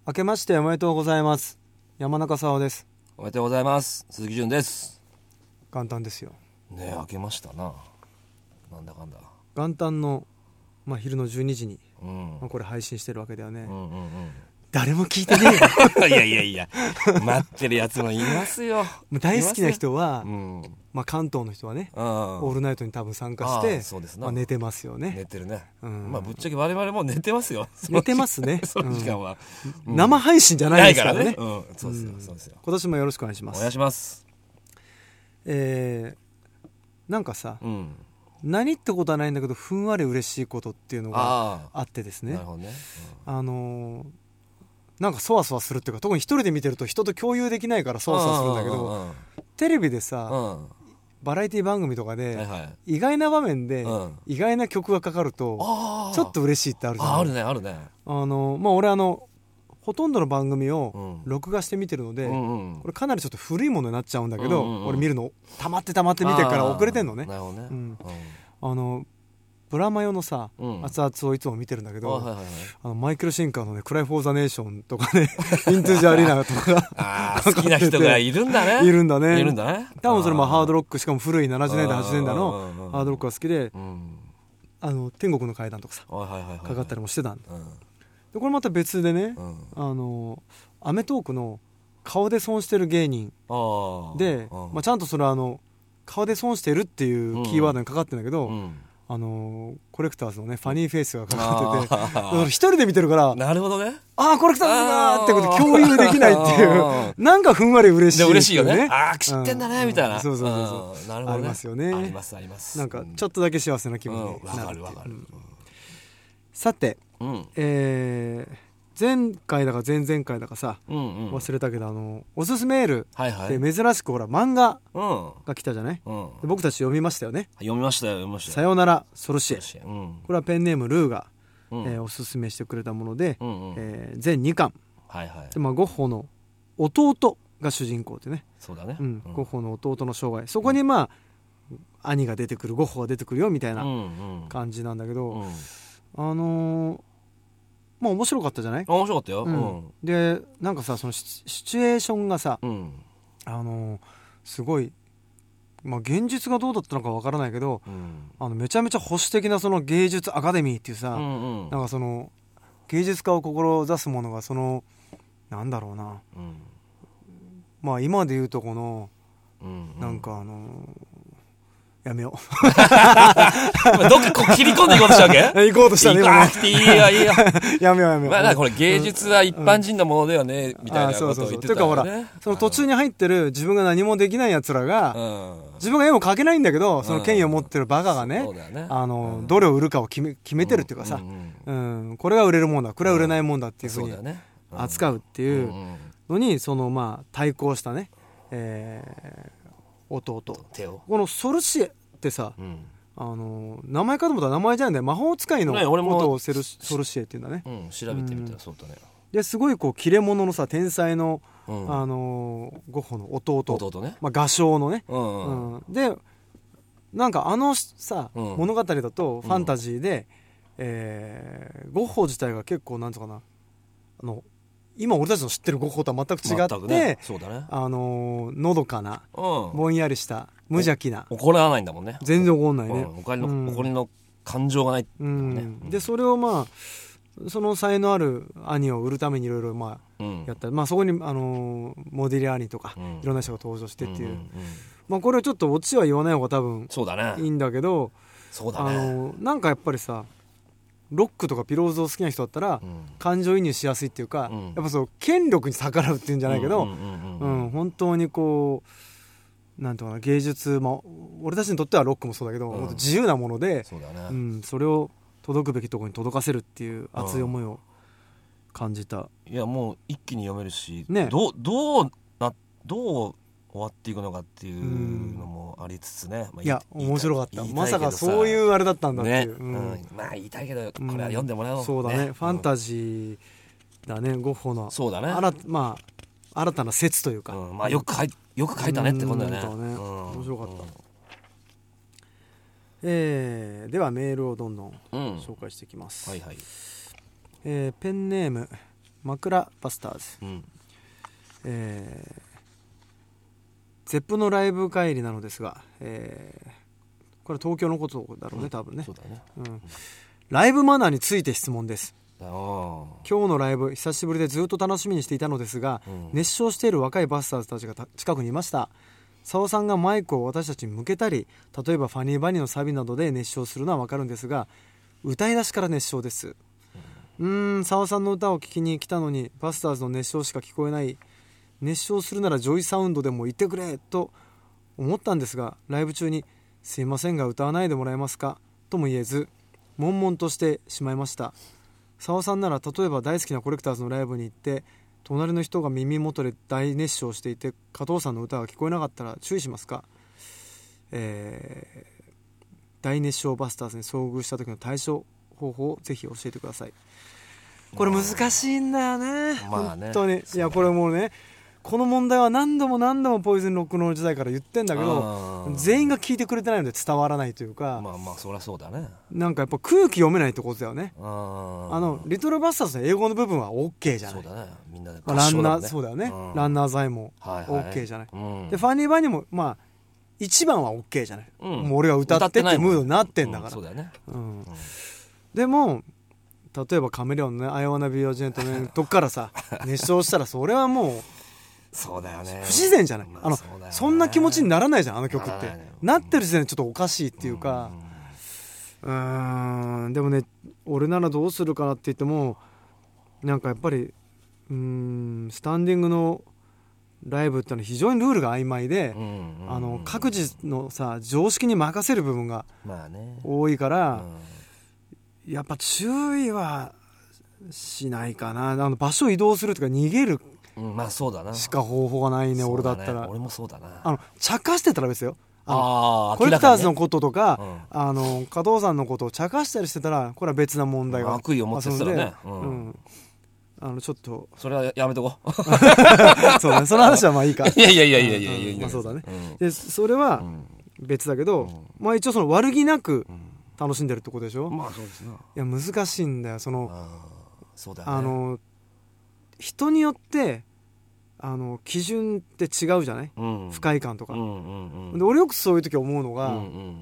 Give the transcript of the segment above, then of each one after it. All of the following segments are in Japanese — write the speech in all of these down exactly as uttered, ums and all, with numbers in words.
明けましておめでとうございます。山中沙央です。 おめでとうございます。鈴木純です。 元旦ですよねえ、明けましたな。なんだかんだ元旦の、まあ、昼のじゅうにじに、 うんまあ、これ配信してるわけだよね、 うんうんうん、 誰も聞いてねえよいやいやいや待ってるやつもいますよ。 もう大好きな人は、 うんまあ、関東の人はね、 うん、 オールナイトに多分参加してそうですな、 まあ、寝てますよね。 寝てるね、 うん、 まあぶっちゃけ我々も寝てますよ。 寝てますねその時間は、 うん、生配信じゃないですからね。 ないからね、うん、そうですよ、そうですよ。 今年もよろしくお願いします。 お願いします。 えー、なんかさ、 うん、 何ってことはないんだけどふんわり嬉しいことっていうのがあってですね。 なるほどね、 うん、あのー、なんかそわそわするっていうか、特に一人で見てると人と共有できないからそわそわするんだけど、うんうんうん、テレビでさ、うん、バラエティ番組とかで、はいはい、意外な場面で、うん、意外な曲がかかるとちょっと嬉しいってあるじゃん。 あ、あるねあるね。 あの、まあ、俺あのほとんどの番組を録画して見てるので、うんうん、これかなりちょっと古いものになっちゃうんだけど、うんうんうん、俺見るの溜まって溜まって見てから遅れてんのね。 なるほどね、うんうん、 あのブラマヨのさ、うん、熱々をいつも見てるんだけど、あ、はいはいはい、あのマイケル・シンカーのね、クライ・フォー・ザ・ネーションとかねイントゥ・ジ・アリーナとかがあ好きな人がいるんだね。 いるんだね。 いるんだね。 多分それもハードロック、しかも古いななじゅうねんだいはちじゅうねんだいのハードロックが好きで、うん、あの天国の階段とかさ、はいはいはいはい、かかったりもしてたんだ、うん、でこれまた別でね、うん、あのアメトーークの顔で損してる芸人で、まあ、ちゃんとそれはあの顔で損してるっていうキーワードにかかってるんだけど、うんうん、あのー、コレクターズのねファニーフェイスがかかってて、一人で見てるから、なるほどね、ああコレクターズだってこと共有できないっていうなんかふんわり嬉しい、ね、 嬉しいよね。ああ知ってんだねみたいな、 そうそうそうそう、なるほど、ね、ありますよね。 ありますあります。 なんかちょっとだけ幸せな気分になるっていう、うん、わかるわかる、うん、さて、うん、えー前回だか前々回だかさ、うんうん、忘れたけど、あのおすすめメールで珍しくほら漫画が来たじゃない、うん、で僕たち読みましたよね。 読みましたよ読みましたよ。 さよならソルシエ、うん、これはペンネームルーが、うん、えー、おすすめしてくれたもので、うんうん、えー、全にかん、はいはい、で、まあ、ゴッホの弟が主人公でね。そうだね、うん、ゴッホの弟の生涯、そこにまあ兄が出てくる、ゴッホが出てくるよみたいな感じなんだけど、うんうん、あのーまあ面白かったじゃない。 面白かったよ、うんうん、でなんかさ、そのシチュエーションがさ、うん、あのすごい、まあ、現実がどうだったのかわからないけど、うん、あのめちゃめちゃ保守的なその芸術アカデミーっていうさ、うんうん、なんかその芸術家を志す者がそのなんだろうな、うん、まあ今で言うとこの、うんうん、なんかあのやめようどっかこう切り込んでいこうとしたわけ行こうとしたね。 行かなくていいよいいよやめようやめよう、 まあ、これ芸術は一般人のものだよね、うん、みたいなことを言ってたよね。 そうそうそう、というかほら、その途中に入ってる自分が何もできないやつらが、うん、自分が絵を描けないんだけど、その権威を持ってるバカがね、うん、ね、あの、うん、どれを売るかを決め、決めてるっていうかさ、うんうんうん、これが売れるもんだ、これは売れないもんだっていうふうに扱うっていうのに、そのまあ対抗したね、えー、弟、このソルシエってさ、うん、あの名前かと思ったら名前じゃないんだよ。魔法使いのことをセルソルシエっていうんだね、 うん、調べてみたらそうだね、 うん、ですごいこう切れ者のさ天才の、うん、あのゴッホの弟、 弟ね、 まあ、画商のね、うんうんうん、でなんかあのさ、うん、物語だとファンタジーで、うん、えー、ゴッホ自体が結構なんとかな、あの今俺たちの知ってるゴッホとは全く違って、ね、そうだね、あののどかな、うん、ぼんやりした無邪気な、 怒らないんだもんね。 全然怒らないね、 うん、怒りの、うん、怒りの感情がない、ね、 うん、でそれをまあその才能ある兄を売るためにいろいろまあやった、うん、まあ、そこに、あのー、モディリアーニとか、うん、いろんな人が登場してっていう、うんうんうん、まあ、これはちょっとオチは言わない方が多分そうだ、ね、いいんだけど、 そうだね、 あのー、なんかやっぱりさロックとかピローズを好きな人だったら、うん、感情移入しやすいっていうか、うん、やっぱそう権力に逆らうっていうんじゃないけど、本当にこうなんていうかな、芸術、まあ、俺たちにとってはロックもそうだけど、うん、自由なもので そうだね、うん、それを届くべきところに届かせるっていう熱い思いを感じた、 うん、いやもう一気に読めるし、ね、どうどうなどう終わっていくのかっていうのもありつつね、まあ、 いや面白かった。まさかそういうあれだったんだっていう、ね、うんうん、 まあ言いたいけどこれは読んでもらおう、 うん、そうだね、ファンタジーだね、ゴッホのそうだね、 新, まあ、新たな説というか、 うん、まあ、よく書いよく書いたねってことだよね、 うん、面白かった、うん、えー、ではメールをどんどん紹介していきます、うん、はいはい、えー、ペンネーム枕バスターズ、うん、えー、ゼップのライブ帰りなのですが、えー、これ東京のことだろうね、多分ね、 そうだね、 うん、ライブマナーについて質問です。今日のライブ久しぶりでずっと楽しみにしていたのですが、うん、熱唱している若いバスターズたちが近くにいました。澤さんがマイクを私たちに向けたり、例えばファニーバニーのサビなどで熱唱するのはわかるんですが、歌い出しから熱唱です。うーん、澤さんの歌を聴きに来たのにバスターズの熱唱しか聞こえない。熱唱するならジョイサウンドでも言ってくれと思ったんですが、ライブ中にすいませんが歌わないでもらえますかとも言えず、悶々としてしまいました。澤さんなら例えば大好きなコレクターズのライブに行って、隣の人が耳元で大熱唱していて加藤さんの歌が聞こえなかったら注意しますか？えー、大熱唱バスターズに遭遇した時の対処方法をぜひ教えてください。これ難しいんだよね、まあね、本当に。いやこれもうね、この問題は何度も何度もポイズンロックノール時代から言ってんだけど、全員が聞いてくれてないので伝わらないというか、 まあまあそりゃそうだね。 なんかやっぱ空気読めないってことだよね。あのリトルバスターズの英語の部分は OK じゃない。そうだね、みんなで合唱だもんね、ランナー、そうだよね、ランナーズアイも OK じゃない、はいはい、でファニーバニーもまあいちばんは OK じゃない、うん、もう俺が歌ってってムードになってんだから、うん、そうだよね、うんうん、でも例えばカメレオンのね、アイワナビーオージェントのとこからさ熱唱したらそれはもうそうだよね、 不自然じゃない、まあ、あの そ,、ね、そんな気持ちにならないじゃん、あの曲って な, なってる時点でちょっとおかしいっていうか、うーん、でもね、俺ならどうするかなって言っても、なんかやっぱりうーんスタンディングのライブってのは非常にルールが曖昧で、うんうんうん、あの各自のさ常識に任せる部分が多いから、まあね、うん、やっぱ注意はしないかな。あの場所移動するとか逃げる、うん、まあそうだなしか方法がないね、俺だったら。 俺もそうだな。 あの茶化してたら別よ。ああコレクターズのこととか、うん、あの加藤さんのことを茶化したりしてたらこれは別な問題が、 悪意を持ってたらね、 うんうん、あのちょっとそれはやめとこうそうだね、その話はまあいいか。 いやいやいやいやいやいやいや、 まあそうだね、うん、でそれは別だけど、うん、まあ一応その悪気なく楽しんでるってことでしょ、うん、まあそうですね。いや難しいんだよ、そのあそうだよね、あの人によってあの基準って違うじゃない、うん、不快感とか、うんうんうん、で俺よくそういう時思うのが、うんうん、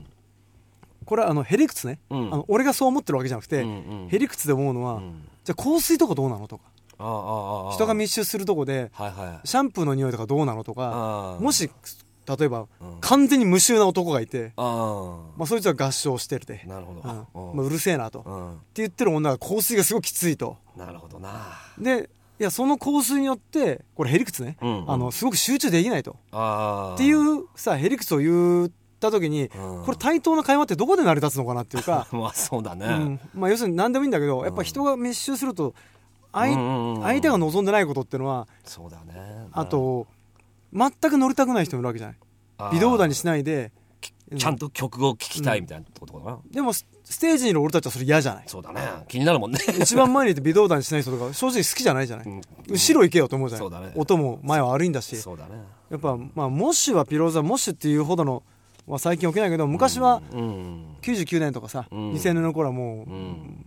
これはあのへりくつね、うん、あの俺がそう思ってるわけじゃなくて、うんうん、へりくつで思うのは、うん、じゃあ香水とかどうなのとか、あああ人が密集するとこで、はいはい、シャンプーの匂いとかどうなのとか、もし例えば、うん、完全に無臭な男がいて、あ、まあ、そいつは合唱してるで、なるほど、うんまあ、うるせえなと、うん、って言ってる女が香水がすごいきついと。 なるほどな。でいやその香水によってこれへりくつね、うんうん、あのすごく集中できないとあっていうさへりくつを言った時に、うん、これ対等な会話ってどこで成り立つのかなっていうかまあそうだね、 うんまあ、要するに何でもいいんだけど、やっぱ人が密集すると 相,、うんうんうん、相手が望んでないことっていうのはそうだね、あと全く乗りたくない人もいるわけじゃない。微動だにしないでちゃんと曲を聴きたいみたいなことかな、うん、 でもステージにいる俺たちはそれ嫌じゃない。 そうだね、気になるもんね一番前にいて微動だにしない人とか正直好きじゃないじゃない、うん、後ろ行けよと思うじゃない、そうだね、音も前は悪いんだし。そうだね、やっぱ、まあ、モッシュはピローズはモッシュっていうほどのは最近起きないけど、昔はきゅうじゅうきゅうねんとかさ、うん、にせんねんの頃はもう、うん、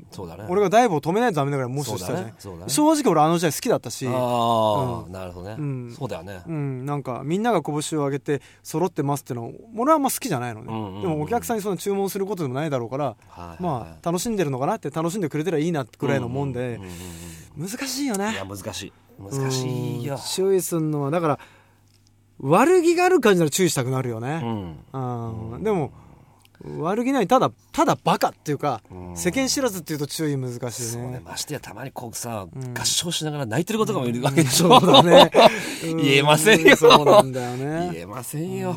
そうだね、俺がダイブを止めないとダメだからモッシュしたじゃない、ねね、正直俺あの時代好きだったし。ああ、うん、なるほどね、うん、そうだよね、うん、なんかみんなが拳を上げて揃ってますっていうの俺はあんま好きじゃないのね、うんうんうん、でもお客さんにその注文することでもないだろうから、はいはいはい、まあ楽しんでるのかなって、楽しんでくれてりゃいいなくらいのもんで、うんうんうんうん、難しいよね。いや難しい難しいよ、注意するのは。だから悪気がある感じなら注意したくなるよね、うんうん、でも悪気ない、ただただバカっていうか、うん、世間知らずっていうと注意難しいね。そうね、ましてやたまにこうさ、うん、合唱しながら泣いてる子とかもいるわけでしょ、うん、そうだね言えませんよ、そうなんだよね言えませんよ、うん、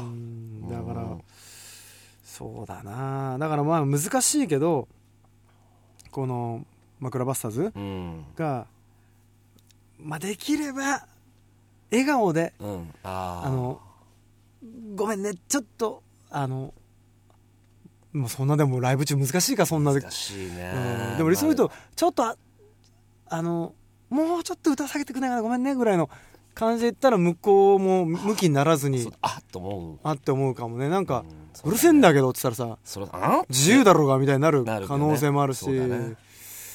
だから、うん、そうだな。だからまあ難しいけど、この枕バスターズが、うん、まあできれば笑顔で、うん、あ, あのごめんねちょっとあのもうそんなでもライブ中難しいか、そんな難しいね、うん、でも理想言うとちょっと あ, あのもうちょっと歌下げてくれないかなごめんねぐらいの感じで言ったら向こうも向きにならずにあっと思うあって思うかもね。なんか、うん、うるせえんだけどって言ったらさ、それあ自由だろうがみたいになる可能性もあるし、そうだね、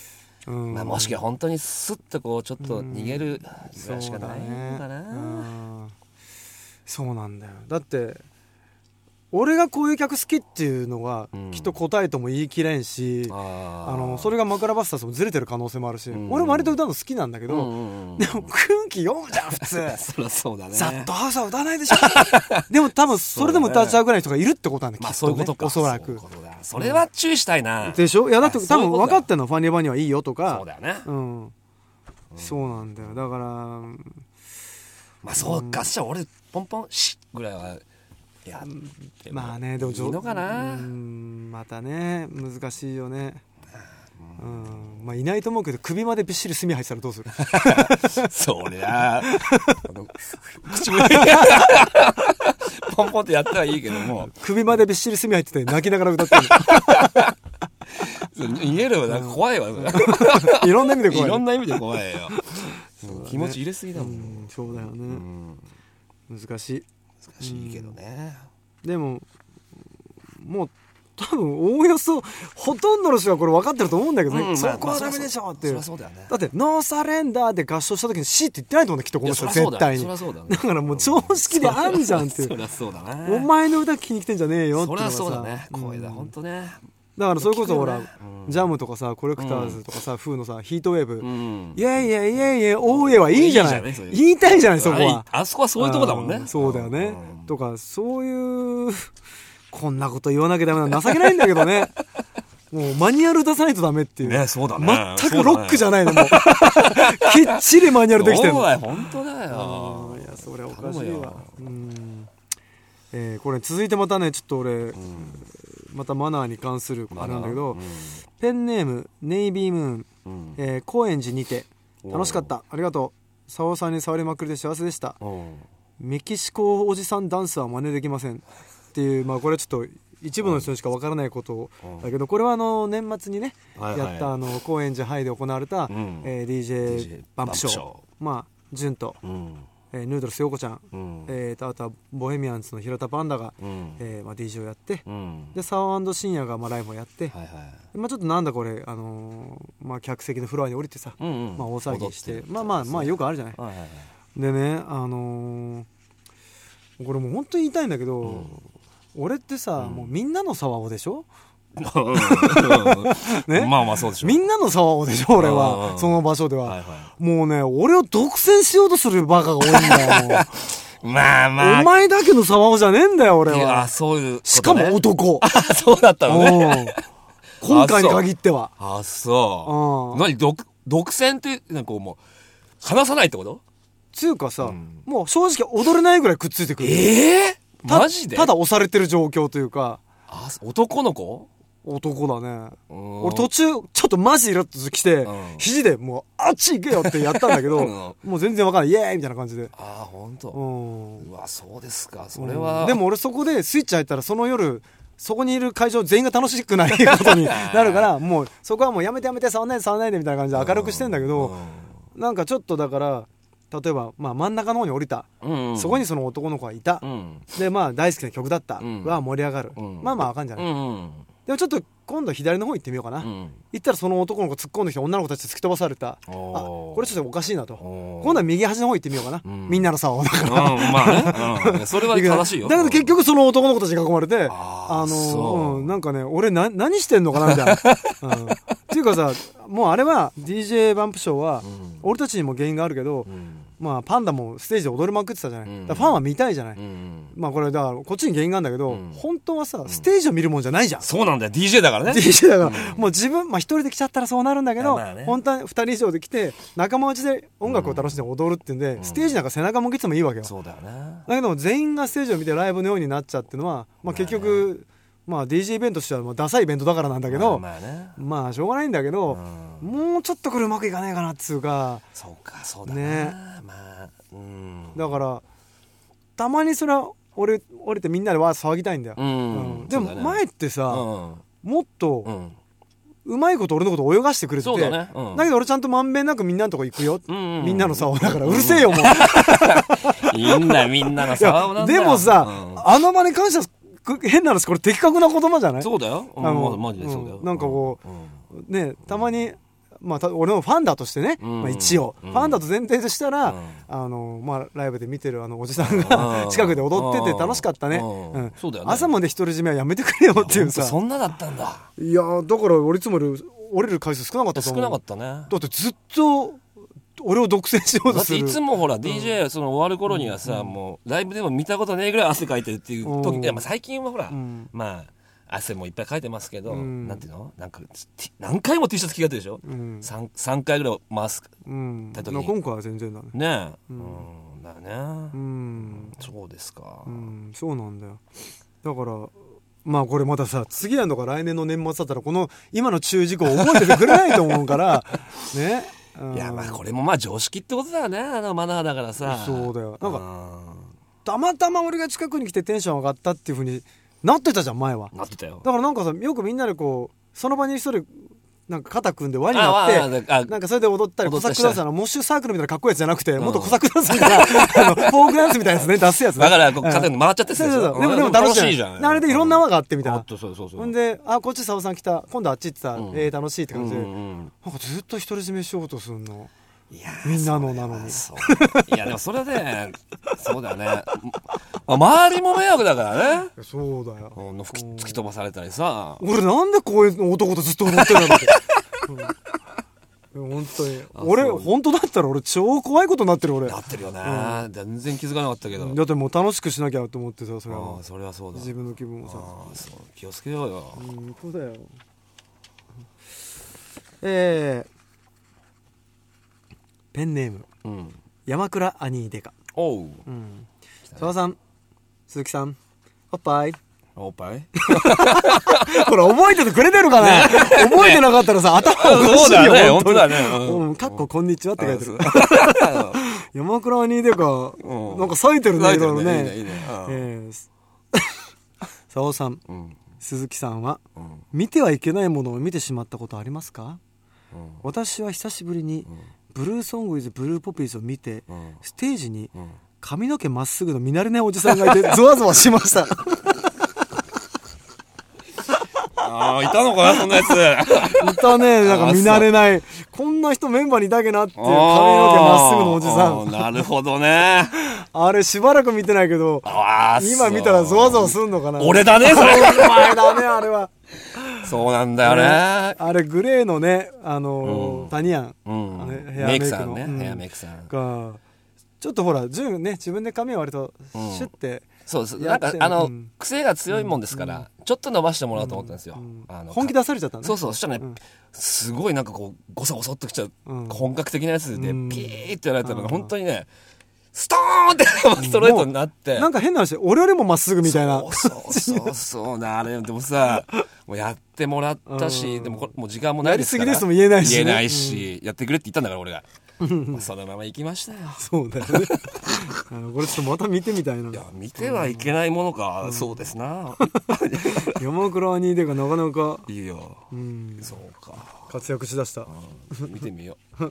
うん、 まあ、もしくは本当にスッとこうちょっと逃げるぐらいしかないのかな、 うん、そうだね、うん、そうなんだよ。だって俺がこういう曲好きっていうのがきっと答えとも言い切れんし、うん、ああのそれが枕バスターズもずれてる可能性もあるし、うん、俺割と歌うの好きなんだけど、うんうん、でも空気読むじゃん普通そりゃそうだね。 ザッとハウスは歌わないでしょでも多分それでも歌っちゃうぐらいの人がいるってことなんだ、 まあ、そういうことか、 おそらく。 そういうことだ。それは注意したいな、 うん、でしょ。いやだって多分分かってんの、ファニーバニーはいいよとか。 そうだよね、 うん、そうなんだよ。だからまあそうか、じゃあ俺ポンポンシッぐらいはいや、 まあね、でもいいのかな、 うん、またね難しいよね、うん、まあいないと思うけど首までびっしり墨入ってたらどうするそりゃ口もポンポンってやったらいいけども、 首までびっしり墨入ってて泣きながら歌ってる逃げるわ、なんか怖いわ、うん、 いろんな意味で怖い、 いろんな意味で怖いよね、気持ち入れすぎだもん、うん、 そうだよね、うん、難しい難しいけどね、 うん、でももう多分おおよそほとんどの人がこれ分かってると思うんだけどね、うん、そこはダメでしょっていう、まあ、そうだよね。だってノーサレンダーで合唱した時に C って言ってないと思うんだきっとこの人絶対に。だ, だ, ね、だからもう常識であんじゃんっていう。 そりゃそうだね。 お前の歌聞きに来てんじゃねえよっていうのがさ。 そりゃそうだね。声だ、うん、本当ね。 だからそれこそほら、ね、うん、ジャムとかさコレクターズとかさ、うん、フーのさヒートウェーブ、うん、いやいやいやいや大江はいいじゃない、いいじゃね、言いたいじゃないそこは。 あそこはそういうとこだもんね。 そうだよね、うん、とかそういうこんなこと言わなきゃダメな情けないんだけどねもうマニュアル出さないとダメっていう、 ね、そうだね、 全くロックじゃないの、ね、もうきっちりマニュアルできてるの。 そうだよ本当だよ。 いやそれおかしいわ。うん、えー、これ続いてまたねちょっと俺、うん、またマナーに関するあれなんだけど、うん、ペンネームネイビームーン、うん、えー、高円寺にて楽しかった、ありがとう、沙央さんに触りまくりで幸せでした、メキシコおじさんダンスは真似できませんっていう、まあこれはちょっと一部の人にしかわからないことだけど、これはあの年末にね、はいはい、やったあの高円寺ハイで行われた、うん、えー、ディージェー バンプショー、まあジュンと、うん、えー、ヌードルスヨコちゃん、うん、えー、とあとはボヘミアンズの平田パンダが、うん、えーまあ、ディージェー をやって、うん、でサワー&深夜がまあライブをやって、はいはい、まあ、ちょっとなんだこれ、あのーまあ、客席のフロアに降りてさ、うんうん、まあ、大騒ぎしてまあまあまあよくあるじゃない、はいはいはい、でね、あのー、これもう本当に言いたいんだけど、うん、俺ってさ、うん、もうみんなのサワオでしょね、まあまあそうでしょ。みんなのサワオでしょ俺はその場所では、はいはい、もうね俺を独占しようとするバカが多いんだよもうまあまあお前だけのサワオじゃねえんだよ俺は。いやそういうこと、ね、しかも男そうだったのね今回に限っては。あそう、何 独, 独占ってなんかもう話さないってことつうかさ、うん、もう正直踊れないぐらいくっついてくる。ええー、マジで た, ただ押されてる状況というか。あ男の子男だね。俺途中ちょっとマジイラッと来て、うん、肘でもうあっち行けよってやったんだけど、うん、もう全然わかんないイエーイみたいな感じで。ああ本当。うん、うわそうですかそれは、うん、でも俺そこでスイッチ入ったらその夜そこにいる会場全員が楽しくないことになるからもうそこはもうやめてやめて触んないで触んないでみたいな感じで明るくしてんだけど、うん、なんかちょっとだから例えば、まあ、真ん中の方に降りた、うんうん、そこにその男の子がいた、うん、でまあ大好きな曲だった、うん、は盛り上がる、うん、まあまあわかんじゃない、うんうん、でもちょっと今度左の方行ってみようかな、うん、行ったらその男の子突っ込んできて女の子たち突き飛ばされた。あこれちょっとおかしいなと今度は右端の方行ってみようかな、うん、みんなの竿だから、うん、まあね、うん、それは正しいよだけど結局その男の子たちに囲まれてああの、うん、なんかね俺な何してんのかなみたいな、うん、っていうかさもうあれは ディージェー バンプショーは、うん、俺たちにも原因があるけど、うんまあ、パンダもステージで踊りまくってたじゃない、うん、だからファンは見たいじゃない、うん、まあこれだからこっちに原因があるんだけど、うん、本当はさステージを見るもんじゃないじゃん、うん、そうなんだよ ディージェー だからね ディージェー だから、うん、もう自分まあ一人で来ちゃったらそうなるんだけど、まあね、本当はふたり以上で来て仲間内で音楽を楽しんで踊るってんで、うん、ステージなんか背中向けてもいいわけよ、そうだよね。だけど全員がステージを見てライブのようになっちゃうっていうのは、まあ、結局、まあ、ディージェー イベントとしてはもうダサいイベントだからなんだけど、まあ、まあね、まあしょうがないんだけど、うん、もうちょっとこれうまくいかねえかなっつうか。そうかそうだね、まあうん、だからたまにそれは俺降りてみんなでわー騒ぎたいんだよ、うんうん、でも前ってさ、うん、もっと、うんうまいこと俺のこと泳がしてくれてて、だねうん、だけど俺ちゃんとまんべんなくみんなのとこ行くよ、うんうんうん、みんなの竿だからうるせえよもういいんだよみんなの竿なんだよ。でもさ、うん、あの場に感謝変な話これ的確な言葉じゃない？そうだよ、うん、あのマジでそうだよ、うん、なんかこう、うん、ねたまにまあ、俺のファンだとしてね、 うんまあ、一応、うん、ファンだと前提としたら、うん、あのまあ、ライブで見てるあのおじさんが近くで踊ってて楽しかったね、うん、 そうだよね。 朝まで独り占めはやめてくれよっていうさ。 そんなだったんだ。 いやだから俺いつもより折れる回数少なかったと思う。 少なかったね。 だってずっと俺を独占しようとする。 だっていつもほら ディージェー その終わる頃にはさ、うん、もうライブでも見たことねえぐらい汗かいてるっていう時、うん、いやまあ最近はほら、うん、まあ汗もいっぱいかいてますけど、うん、なんていうのなんか何回も T シャツ着替えてるでしょ、うん、3, さんかいぐらい回す、うん、た時に今回は全然だね。 ねえ、うん、だね、うん、そうですか、 うん、そうなんだよ。だからまあこれまたさ次やのか来年の年末だったらこの今の注意事項を覚えててくれないと思うからね、うん、 いやまあこれもまあ常識ってことだよね、あのマナーだからさ。 そうだよ。なんかたまたま俺が近くに来てテンション上がったっていう風になってたじゃん前は。 なってたよ。 だからなんかさよくみんなでこうその場に一人なんか肩組んで輪になってなんかそれで踊ったりコサックダンスのモッシュサークルみたいなかっこいいやつじゃなくて、うん、もっとコサックダンスみたいなあのフォークダンスみたいなやつね出すやつね。 だからこう肩に回っちゃってる、うん、 そうそうそう。でもでも楽しいじゃん。あれでいろんな輪があってみたいな。 そうそうそう。 ほんであこっち佐尾さん来た今度あっち行ってた、うん、えー、楽しいって感じで、うんうん、なんかずっと独り占めしようとするの。いやみんなのなのに。 いやでもそれで、ね、そうだよね。周りも迷惑だからね。 そうだよ。 吹き突き飛ばされたりさ。 俺なんでこういう男とずっと踊ってるんだって。うん、本当に俺本当だったら俺超怖いことになってる俺。 なってるよね、うん、全然気づかなかったけど。 だってもう楽しくしなきゃと思ってさそれは。 あそれはそうだ。 自分の気分もさ。 あそう気をつけようよ。 うんそうだよ。えーペンネーム、うん、山倉アニーデカ。 おう、うん、 澤さん鈴木さんおっぱいおっぱいこれ覚えててくれてるかね覚えてなかったらさ頭おかしいよ。 そうだね本当だね、 うん、かっここんにちはって書いてる山倉アニーデカなんか咲いてるねいろいろね。澤さん、うん、鈴木さんは、うん、見てはいけないものを見てしまったことありますか？うん、私は久しぶりに、うんブルーソングイズブルーポピーズを見て、うん、ステージに髪の毛まっすぐの見慣れないおじさんがいてゾワゾワしましたああいたのかなそんなやついたね。なんか見慣れないこんな人メンバーにいたけなっていう髪の毛まっすぐのおじさん。 なるほどねあれしばらく見てないけど今見たらゾワゾワすんのかな。 俺だねそれお前だねあれはそうなんだよね。 あれグレーのねあのーうん、タニアン、 うん、ヘアメイクさんね、うん、ヘアメイクさんがちょっとほら自分ね自分で髪を割とシュッて、うん、 そうですなんかあの、うん、癖が強いもんですから、うん、ちょっと伸ばしてもらおうと思ったんですよ、 うんあの本気出されちゃったね。そうそうそしたらね、うん、すごいなんかこうゴソゴソっときちゃう、うん、本格的なやつで、うん、ピーってやられたのが本当にねストーンってストレートになって、うん、 なんか変な話俺よりもまっすぐみたいな。 そうそうそうそうあれでもさもうやってもらったし、でもこれもう時間もないですからやりすぎですも言えないし、 ね、言えないし、うん、やってくれって言ったんだから俺がまあそのまま行きましたよ。 そうだよねこれちょっとまた見てみたいな。 いや見てはいけないものか、うん、そうですな山倉アニーデがなかなかいいよ、うん、そうか活躍しだした、 うん、見てみよう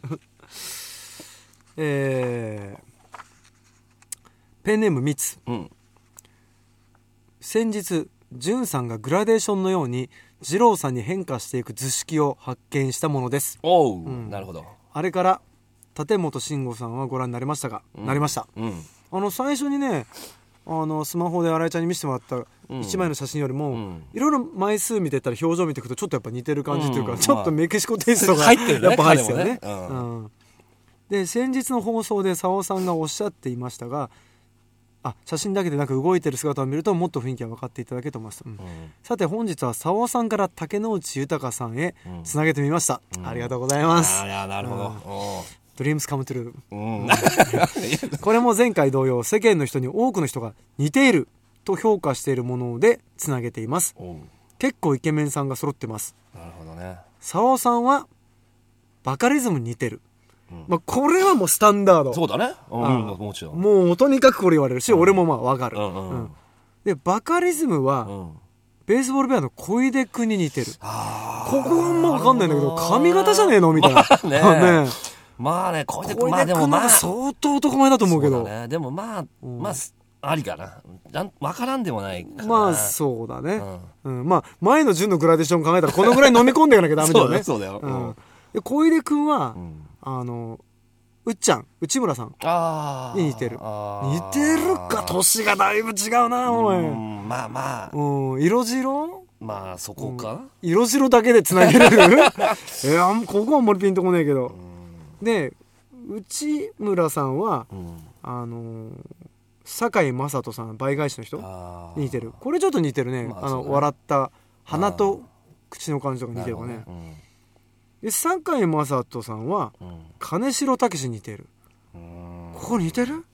えーペンネームみつ、うん、先日じゅんさんがグラデーションのように二郎さんに変化していく図式を発見したものです。 おう、うん、なるほど。 あれから立本慎吾さんはご覧になりましたか？うん、なりました、うん、あの最初にねあのスマホで新井ちゃんに見せてもらったいちまいの写真よりも、うん、いろいろ枚数見てたら表情見ていくとちょっとやっぱ似てる感じというか、うん、ちょっとメキシコテイストが、まあ、やっぱ入ってるよね、うんうん、で先日の放送で佐尾さんがおっしゃっていましたがあ写真だけでなく動いてる姿を見るともっと雰囲気が分かっていただけると思います、うんうん、さて本日は佐尾さんから竹野内豊さんへつなげてみました、うん、ありがとうございます。 あいやなるほど、うん、 ドリームスカムトゥルー、うん、これも前回同様世間の人に多くの人が似ていると評価しているものでつなげています。結構イケメンさんが揃ってます。 なるほどね。 佐尾さんはバカリズムに似てる、うんまあ、これはもうスタンダード。 そうだね、うん、もちろんもうとにかくこれ言われるし、うん、俺もまあ分かる、うんうんうん、でバカリズムは、うん、ベースボールベアの小出君に似てる。ここはあんま分かんないんだけど髪型じゃねえのみたいな、まあねまあね小出君まあでもまあ相当男前だと思うけどそうだ、ね、でもまあ、うん、まあありかな分からんでもないかな。 まあそうだね、うんうん、まあ前の順のグラデーション考えたらこのぐらい飲み込んでいかなきゃダメだよねそうだよ、うんで小出君は、うん、あのうっちゃん内村さんに似てる。似てるか。年がだいぶ違うなおい。 まあまあ、 うん、色白まあそこか、うん、 色白だけでつなげれるいやここはあんまりピンとこねえけど、うん、で内村さんは、うん、あの堺雅人さん倍返しの人に似てる。これちょっと似てるね、まあ、あのね、笑った鼻と口の感じとか似てるかね。で堺雅人さんは、うん、金城武史に似てる。ここ似てる？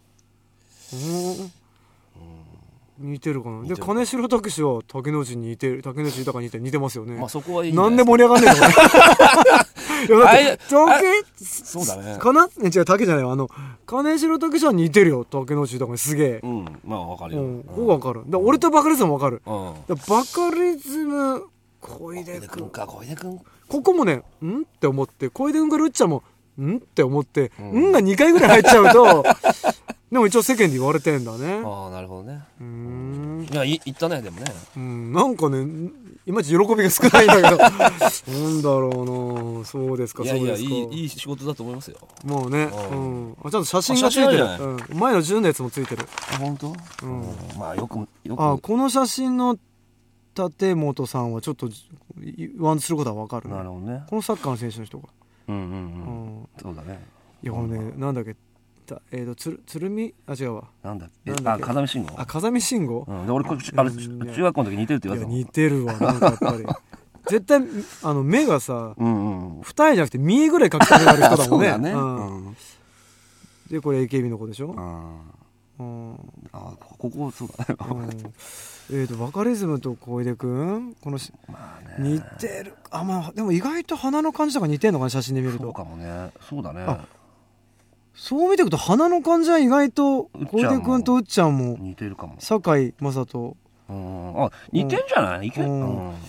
似てるかな。で金城武史は竹野内に似てる。竹野内豊に似てる。似てますよね。 まあそこはいい。 なんで盛り上がんねえのいやだって竹そうだね。 かな？ね違う竹じゃないわ。あの金城武史は似てるよ。竹野内豊にすげえ。 うん。まあわかるよ。うん。 ここわかる。だ俺とバカリズムわかる。うん。バカリズム小出君か小出君。 ここもねんって思って小出君からうっちゃんもんって思ってん、うん、がにかいぐらい入っちゃうとでも一応世間で言われてんだね。 ああなるほどね。うーんいやい言ったねでもね。 うんなんかねいまいち喜びが少ないんだけどなんだろうな。そうですか。 いやいやそうですか。 いいいい仕事だと思いますよ。 もうね、うん、あちゃんと写真がついてる。うん、前のじゅうのやつもついてる。 あ本当？うん、まあよくよく。 あこの写真の立本さんはちょっと言わんとすることは分かる、ね、 なるほどね。 このサッカーの選手の人がうんうんうん、うん、そうだね。 いやこのねなんだっけえーとつる鶴見あ違うわなんだっけあ風見慎吾あ風見慎吾、 うん、で俺これあれ中学校の時似てるって言われたもん。 いや似てるわなんかやっぱり絶対あの目がさ、うんうん、二重じゃなくて見えぐらい描きたくなる人だもんね。そうだね、うんうん、でこれ エーケービー の子でしょ。うん、 あここそうだね、うんえーとバカリズムと小出くんこの、まあね、似てる。あまあでも意外と鼻の感じとか似てんのかな写真で見ると。 そうかもね。そうだね。 そう見ていくと鼻の感じは意外と小出くんとうっちゃんも似てるかも。 堺雅人うんあ似てんじゃない、うん、いけうんうん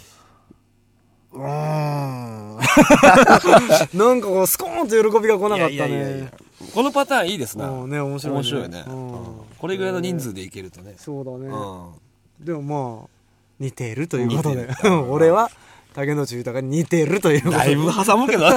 なんかこうスコーンと喜びが来なかったね。いやいやいやこのパターンいいですな。 ね面白いね。 面白いね、うん、これぐらいの人数でいけるとね。 そうだね、うん、でもまあ似てるということで俺は竹野内豊に似てるということでだいぶ挟むけど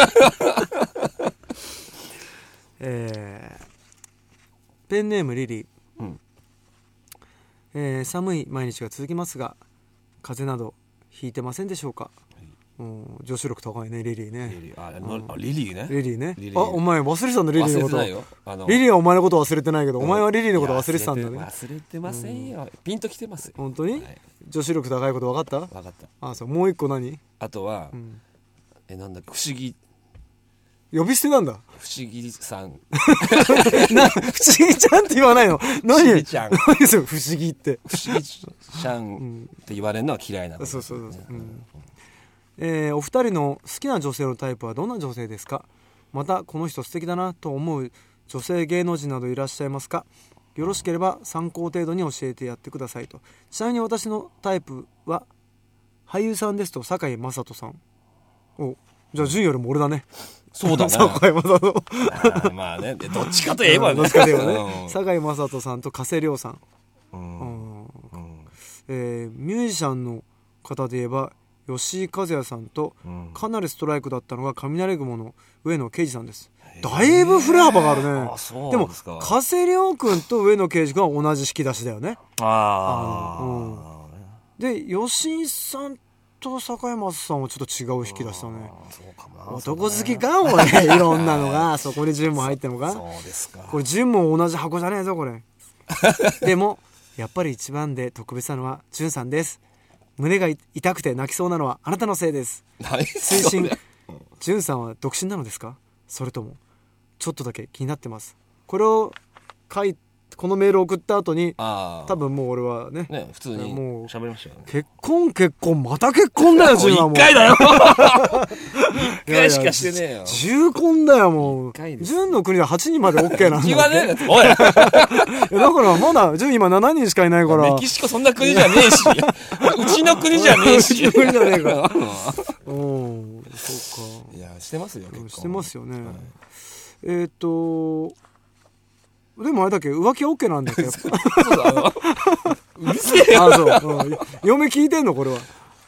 えー、ペンネームリリー、うんえー、寒い毎日が続きますが風邪などひいてませんでしょうか。うん、女子力高いねリリーね。 リリー、あ、うん、あリリーね。 リリーね。 リリーあお前忘れてたんだリリーのこと。 忘れてないよ。あのリリーはお前のこと忘れてないけど、うん、お前はリリーのこと忘れてたんだね。 忘れてませんよ、うん、ピンときてますよ本当に、はい、女子力高いこと分かった。 分かった。 あそうもう一個何あとは、うん、えなんだっけ不思議呼び捨てなんだ。 不思議さんな不思議ちゃんって言わないの。何不思議ちゃん何ですよ不思議って。 不思議ちゃんって言われるのは嫌いなの、ね、 そうそうそう、うんえー、お二人の好きな女性のタイプはどんな女性ですか。またこの人素敵だなと思う女性芸能人などいらっしゃいますか。よろしければ参考程度に教えてやってくださいと。ちなみに私のタイプは俳優さんですと堺雅人さん。おじゃあ順よりも俺だね。 そうだね堺雅人あまあねどっちかといえばねどっちかといえばね堺雅人さんと加瀬亮さん、うんうんうんえー、ミュージシャンの方で言えば吉井和也さんと、うん、かなりストライクだったのが雷雲の上野啓二さんです。だいぶ振れ幅があるね。あそうでも加瀬亮君と上野啓二君は同じ引き出しだよね。ああ、うん、で吉井さんと堺雅さんはちょっと違う引き出したね。そうかな男好きか俺いろんなのがそこに順も入ってるのか。 そうですか。 これ順も同じ箱じゃねえぞこれでもやっぱり一番で特別なのは潤さんです。胸が痛くて泣きそうなのはあなたのせいです。推進潤さんは独身なのですか。それともちょっとだけ気になってます。これを書いこのメールを送った後に多分もう俺は ね, ね普通にもう喋りましたよね。 結婚結婚また結婚だよ潤はもういっかいだよいっかいしかしてねえよ。 重婚だよもう。潤の国ではちにんまで OK なんだ言わねえおいだからまだ潤今しちにんしかいないから。 メキシコそんな国じゃねえしうちの国じゃねえしうちの国じゃねえからうんそうか。 いやしてますよ結婚してますよね、はい、えーっとでもあれだっけ浮気 OK なんだっけそうだうるせえよ。あそう、うん、嫁聞いてんのこれは。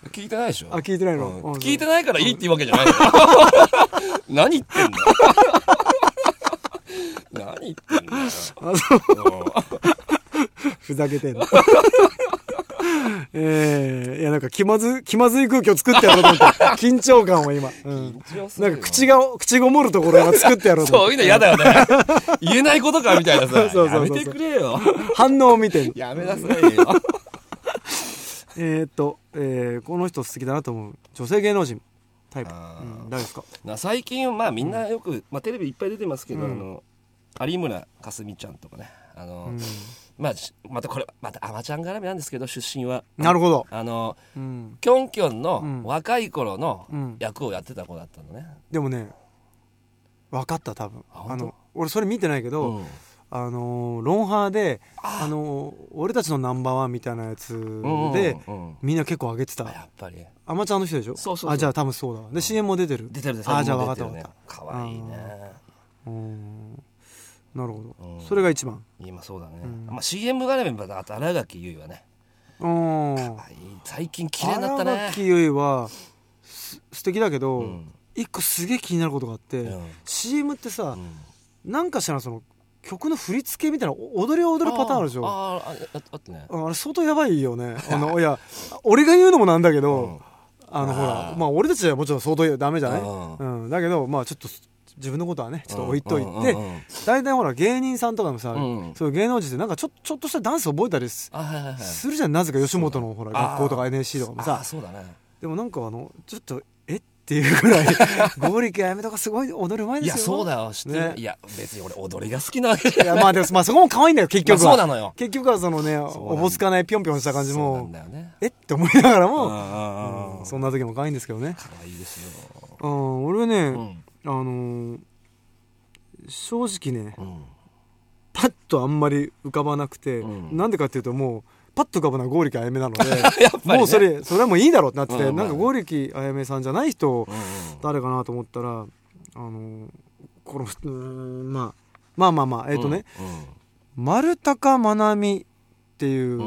聞いてないでしょ。 あ、聞いてないの、 うん、聞いてないからいいっていうわけじゃないの何言ってんだ何言ってんだよ。あ、そうふざけてんのえー、いやなんか気まず気まずい空気を作ってやろうと思って緊張感を今、うん、なんか口が口ごもるところを作ってやろうと思って。 そういうの嫌だよね言えないことかみたいなさそうそうそうそう、やめてくれよ反応を見てやめなさいよえっと、えー、この人好きだなと思う女性芸能人タイプ、うん、誰ですか。 最近まあみんなよく、うんまあ、テレビいっぱい出てますけど、うん、あの有村架純ちゃんとかねあの、うんまあ、またこれまたアマちゃん絡みなんですけど出身はなるほどあの、うん、キョンキョンの若い頃の役をやってた子だったのね、 うん、でもね分かった多分 あ, あの俺それ見てないけど、うん、あのロンハーであの俺たちのナンバーワンみたいなやつで、うんうんうん、みんな結構上げてた。 やっぱりアマちゃんの人でしょ。 そうそうそう。 あじゃあ多分そうだわで、うん、シーエム も出てる出てるあじゃあ分かった分かった。 かわいいね。 うんなるほど、うん、それが一番今そうだね、うんまあ、シーエム 絡みだと新垣結衣はねうん最近綺麗になったね。 新垣結衣はす素敵だけど、うん、一個すげえ気になることがあって、うん、シーエム ってさ、うん、なんかしらその曲の振り付けみたいな踊りを踊るパターンあるでしょ。 ああ あ, あったね。 あれ相当やばいよねあのいや俺が言うのもなんだけど、うん、あのほらまあ俺たちはもちろん相当ダメじゃない、うん、だけどまあちょっと自分のことはねちょっと置いといて大体ほら芸人さんとかもさ、うん、そういう芸能人ってなんかちょ、ちょっとしたダンス覚えたり す,、はいはいはい、するじゃん。なぜか吉本のほら学校とか エヌエスシー とかもさあそうだ、ね、 でもなんかあのちょっとえっていうぐらい剛力あやめとかすごい踊るうまいですよ。 いやそうだよ知ってる、ね、いや別に俺踊りが好きなわけじゃない。 いやまあでも、まあ、そこも可愛いんだよ結局は、まあ、 そうなのよ。 結局はそのねおぼつかないぴょんぴょんした感じもそうなんだよ、ね、 えって思いながらも、うん、そんな時も可愛いんですけどね。 可愛いですよ、 うん、俺はね、うん、あのー正直ね、うん、パッとあんまり浮かばなくて、うん、なんでかっていうともうパッと浮かぶのは剛力あやめなのでやっぱり、ね、もうそれそれはもういいだろうってなってて、うん、なんか剛力あやめさんじゃない人、うん、誰かなと思ったらあのこのうんまあまあまあまあえっ、ー、とね、うんうん、丸高まなみっていう、うん、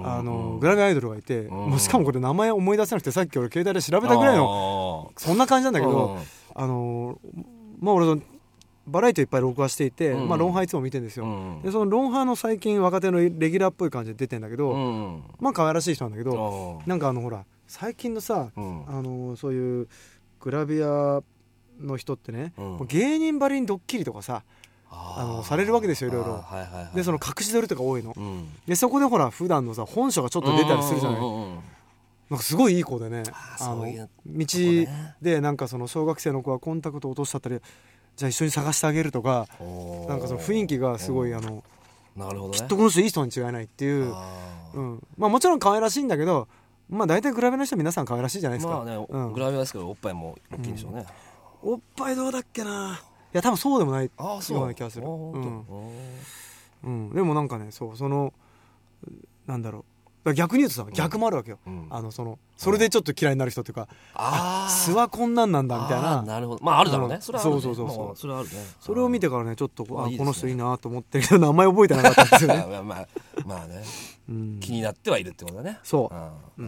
あのグラビアアイドルがいて、うん、もうしかもこれ名前思い出せなくてさっき俺携帯で調べたぐらいのそんな感じなんだけど、うん、あのまあ俺のバラエティいっぱい録画していて、うんまあ、ロンハーいつも見てるんですよ、うん、でそのロンハーの最近若手のレギュラーっぽい感じで出てんだけど、うん、まあ可愛らしい人なんだけど、なんかあのほら最近のさ、うん、あのそういうグラビアの人ってね、うん、芸人ばりにドッキリとかさあのされるわけですよいろいろ、はいはいはい、でその隠し撮りとか多いの、うん、でそこでほら普段のさ本性がちょっと出たりするじゃない、うんうんうん、なんかすごいいい子でねあの道でなんかその小学生の子がコンタクト落としちゃったりじゃあ一緒に探してあげるとかなんかその雰囲気がすごいあのなるほど、ね、 きっとこの人いい人に違いないっていう、うんまあ、もちろん可愛らしいんだけどまあ大体グラビアの人は皆さん可愛らしいじゃないですか。 まあね、うん、グラビアですけどおっぱいも大きいんでしょうね、 うん、おっぱいどうだっけないや多分そうでもないような気がする、うんうん、でもなんかねそうそのなんだろう逆に言うとさ逆もあるわけよ、うん、あのそのそれでちょっと嫌いになる人っていうか、あ素はこんなんなんだみたいな。 なるほどまああるだろうね、うん、それはあるね。 そうそうそうそう、まあ、 それはあるね。 それを見てからねちょっとああ、いいですね、この人いいなと思ってるけど名前覚えてなかったんですよねまあまあまあね、うん、気になってはいるってことだね。 そう、うん、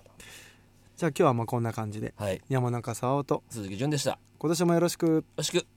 じゃあ今日はまあこんな感じで、はい、山中沙央と鈴木純でした。 今年もよろしく。よろしく。